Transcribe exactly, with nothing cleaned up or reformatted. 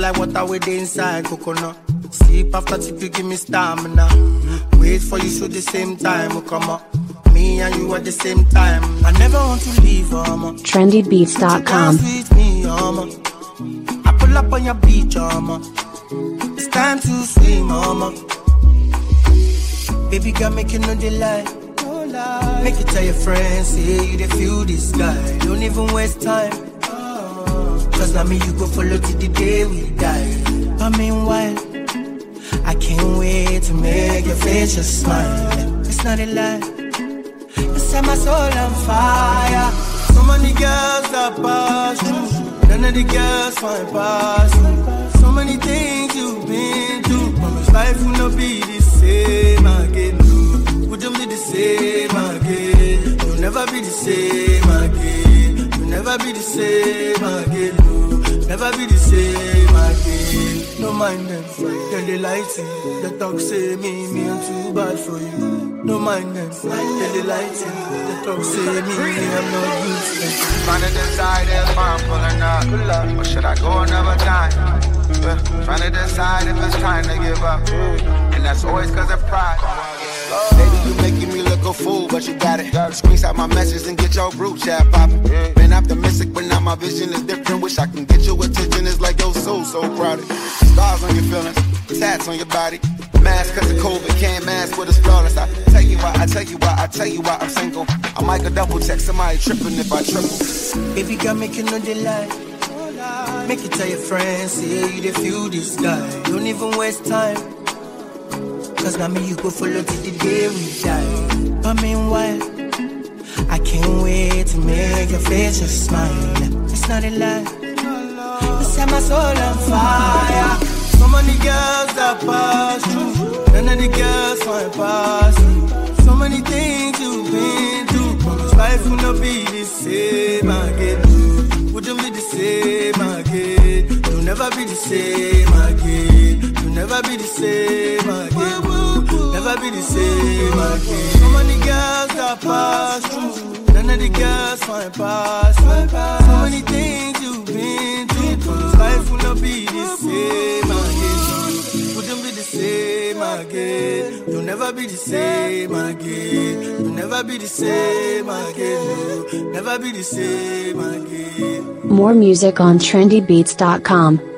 like water with the inside coconut. Sleep after tip, you give me stamina. Wait for you so the same time will come up. Me and you at the same time. I never want to leave, mama. trendy beats dot com. With me, mama. I pull up on your beach, mama. It's time to swim, mama. Baby girl, make you know the lie. Make you tell your friends, say you they feel this guy. Don't even waste time. Cause now me you go follow till the day we die. But meanwhile, I can't wait to make your face just smile. It's not a lie. You set my soul on fire. So many girls that pass you, none of the girls find past you. So many things you've been through, promise life will not be the same again. Wouldn't be the same again. You'll never be the same again. You'll never be the same again. No, never be the same again. No mind them, then they lie to you. The talk say me, me I'm too bad for you. No mind them, then they lie to you. The talk say me, me I'm not useless. Trying to decide if I'm pulling up, or should I go another time? Yeah. Trying to decide if it's time to give up, and that's always cause of pride. Baby, you making me look a fool, but you got it. Screenshot my message and get your group chat poppin'. Been optimistic, but now my vision is different. Wish I can get your attention, it's like your soul so crowded. Scars on your feelings, tats on your body. Mask cause of COVID, can't mask with a flawless. I tell you why, I tell you why, I tell you why I'm single. I might go double check, somebody tripping if I triple. Baby girl, make you know the lie. Make you tell your friends, say you they feel this guy. Don't even waste time. Cause now me you go follow till the day we die. But meanwhile, I can't wait to make your face just smile. It's not a lie. You set my soul on fire. So many girls that pass through, none of the girls find past you. So many things you've been through, promise life will not be the same again. Wouldn't be the same again. You'll never be the same again. You'll never be the same again. Never be the same again. So many girls that pass through, none of the girls find past you. So many things you've been through, promise life will not be the same again. Wouldn't be the same again. You'll never be the same again. You'll never be the same again. Never be the same again. More music on trendy beats dot com.